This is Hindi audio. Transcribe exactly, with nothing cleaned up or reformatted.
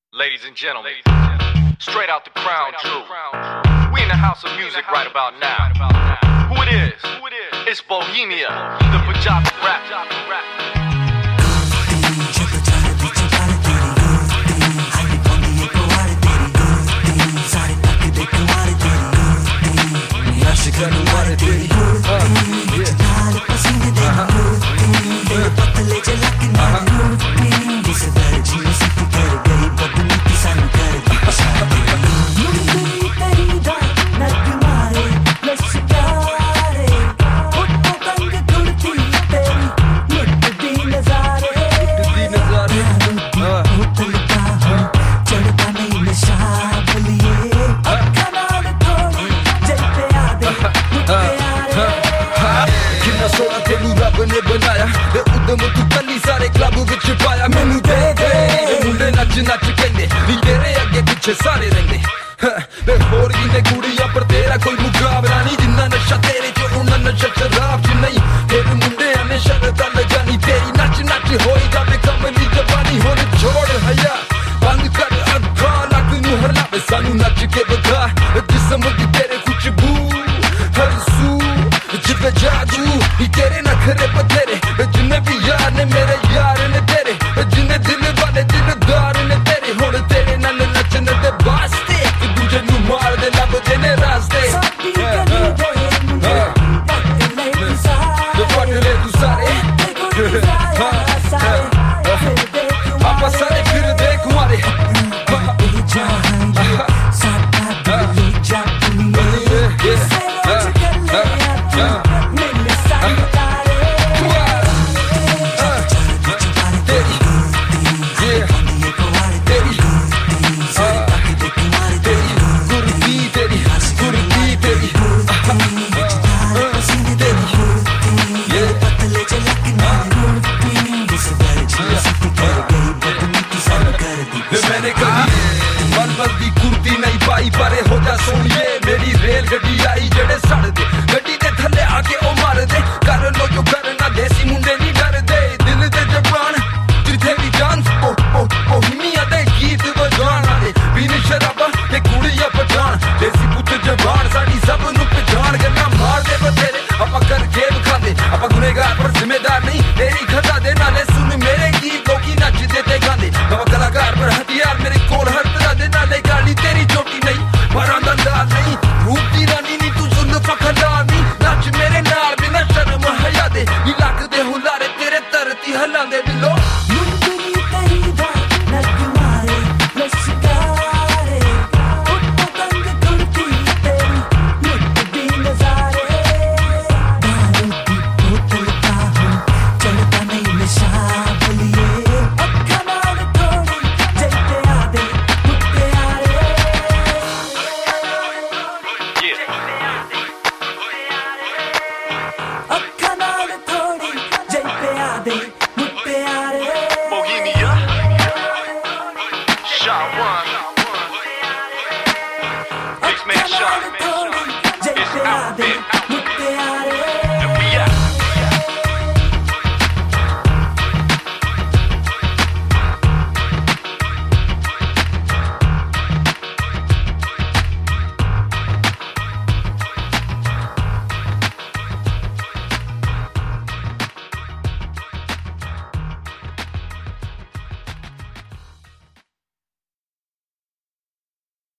Ladies and gentlemen, straight out the crown jewel. We in the house of music right about now. Who it is? It's Bohemia, the Punjabi rap. ने बनाया ते उदम तू कन्नी सारे क्लब विच पाया मैनू दे दे मुंडे नच नच कहंदे नी तेरे अगे पिछे सारे रहिंदे ते होर जिन्ने कुड़ियां पर तेरा कोई मुकाबला नहीं जिन्ना नशा तेरे च उन्ना नशा शराब च नहीं तेरे मुंडे ने शरत लगानी तेरी नच नच होई जावे कमली जवानी होर छोड़ हया बंद कर अखा लग नू हरलावे सानू नच के बता जिस्म दी तेरे खुशबू हर सू जिद्द जादू ही तेरे नखरे बतेरे जिन्ने भी यार ने मेरे यार ने तेरे जिन्ने दिल वाले दिलदार